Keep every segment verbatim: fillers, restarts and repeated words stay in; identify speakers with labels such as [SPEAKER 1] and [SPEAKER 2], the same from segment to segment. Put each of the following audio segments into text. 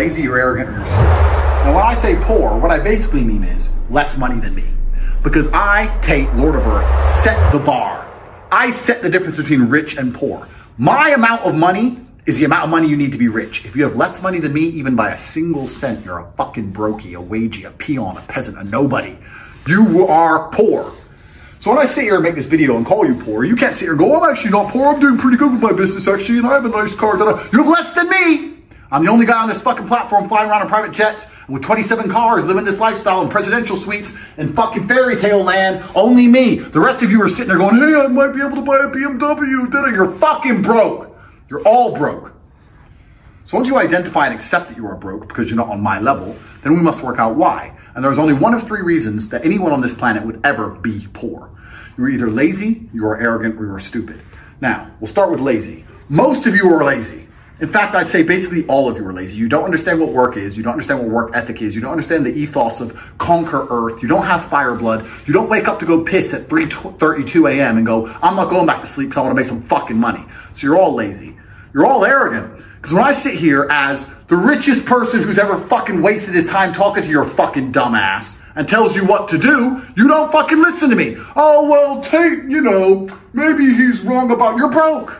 [SPEAKER 1] lazy, you're arrogant, or you're stupid. Now when I say poor, what I basically mean is less money than me. Because I, Tate, Lord of Earth, set the bar. I set the difference between rich and poor. My amount of money is the amount of money you need to be rich. If you have less money than me, even by a single cent, you're a fucking brokey, a wagey, a peon, a peasant, a nobody. You are poor. So when I sit here and make this video and call you poor, you can't sit here and go, I'm actually not poor, I'm doing pretty good with my business actually, and I have a nice car. Da-da. You have less than me. I'm the only guy on this fucking platform flying around in private jets with twenty-seven cars, living this lifestyle in presidential suites in fucking fairy tale land. Only me. The rest of you are sitting there going, hey, I might be able to buy a B M W. Da-da. You're fucking broke. You're all broke. So once you identify and accept that you are broke because you're not on my level, then we must work out why. And there's only one of three reasons that anyone on this planet would ever be poor. You're either lazy, you are arrogant, or you are stupid. Now, we'll start with lazy. Most of you are lazy. In fact, I'd say basically all of you are lazy. You don't understand what work is. You don't understand what work ethic is. You don't understand the ethos of conquer Earth. You don't have fire blood. You don't wake up to go piss at three thirty-two a m and go, I'm not going back to sleep because I want to make some fucking money. So you're all lazy. You're all arrogant. Because when I sit here as the richest person who's ever fucking wasted his time talking to your fucking dumb ass and tells you what to do, you don't fucking listen to me. Oh, well, Tate, you know, maybe he's wrong about, you're broke.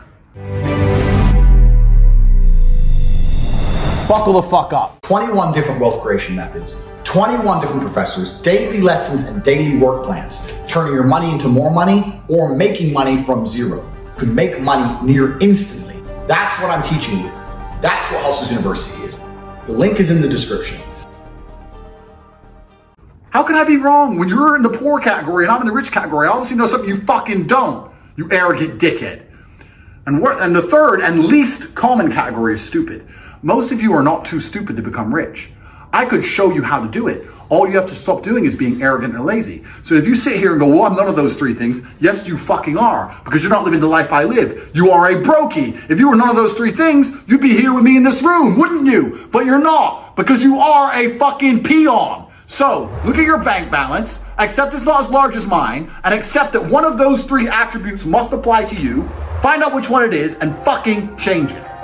[SPEAKER 1] Buckle the fuck up. twenty-one different wealth creation methods, twenty-one different professors, daily lessons and daily work plans, turning your money into more money or making money from zero. You could make money near instantly. That's what I'm teaching you. That's what Hustlers University is. The link is in the description. How can I be wrong when you're in the poor category and I'm in the rich category? I obviously know something you fucking don't, you arrogant dickhead. And, we're, and the third and least common category is stupid. Most of you are not too stupid to become rich. I could show you how to do it. All you have to stop doing is being arrogant and lazy. So if you sit here and go, well, I'm none of those three things, yes, you fucking are, because you're not living the life I live. You are a brokey. If you were none of those three things, you'd be here with me in this room, wouldn't you? But you're not, because you are a fucking peon. So look at your bank balance, accept it's not as large as mine, and accept that one of those three attributes must apply to you, find out which one it is, and fucking change it.